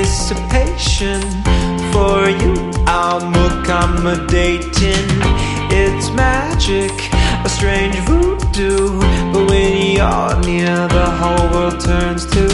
anticipation. For you I'm accommodating. It's magic, a strange voodoo, but when you're near the whole world turns to